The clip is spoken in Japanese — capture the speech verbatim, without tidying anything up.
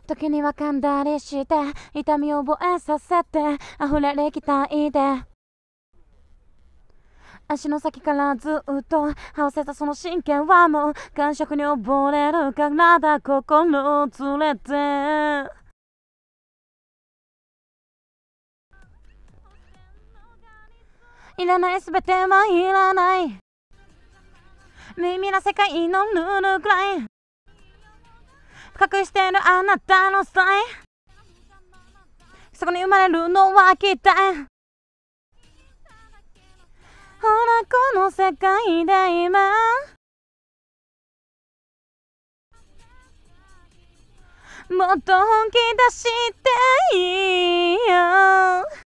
時には噛んだりして痛みを覚えさせて溢れる期待で足の先からずっと合わせたその神経はもう感触に溺れる体心を連れていらないすべてはいらない無意味な世界のルールくらい隠してるあなたのさいそこに生まれるのは期待ほらこの世界で今もっと本気出していいよ